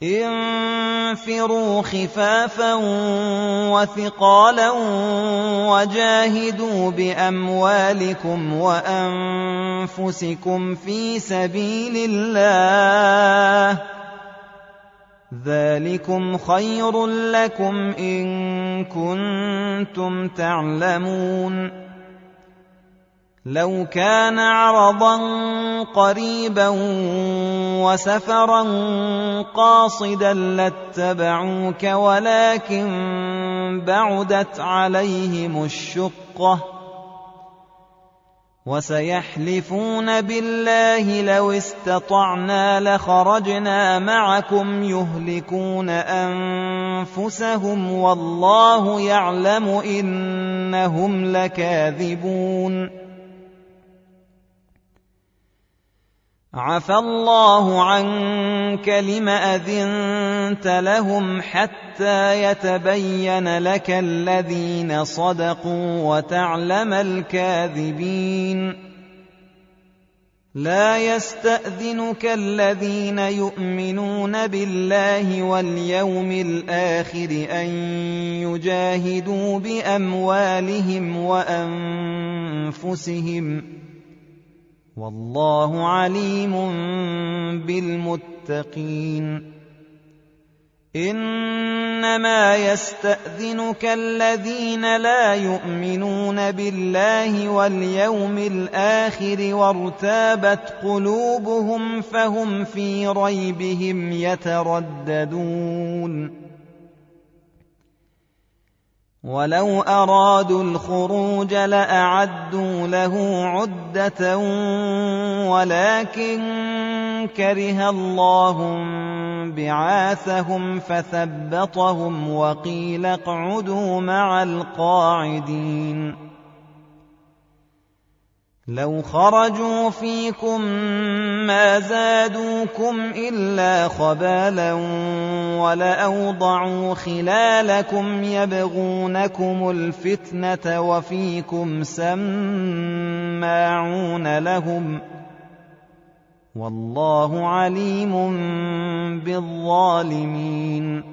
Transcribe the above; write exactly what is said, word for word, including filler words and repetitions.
انفروا خفافا وثقالا وجاهدوا بأموالكم وأنفسكم في سبيل الله ذلكم خير لكم إن كنتم تعلمون لو كان عرضا قريبا وسفرا قاصدا لاتبعوك ولكن بعدت عليهم الشقة وسيحلفون بالله لو استطعنا لخرجنا معكم يهلكون أنفسهم والله يعلم إنهم لكاذبون عفى الله عنك لم أذنت لهم حتى يتبين لك الذين صدقوا وتعلم الكاذبين لا يستأذنك الذين يؤمنون بالله واليوم الآخر أن يجاهدوا بأموالهم وأنفسهم والله عليم بالمتقين إنما يستأذنك الذين لا يؤمنون بالله واليوم الآخر وارتابت قلوبهم فهم في ريبهم يترددون ولو أرادوا الخروج لأعدوا له عدة ولكن كره الله بعاثهم فثبطهم وقيل اقعدوا مع القاعدين لو خرجوا فيكم ما زادوكم إلا خبالا ولأوضعوا خلالكم يبغونكم الفتنة وفيكم سماعون لهم والله عليم بالظالمين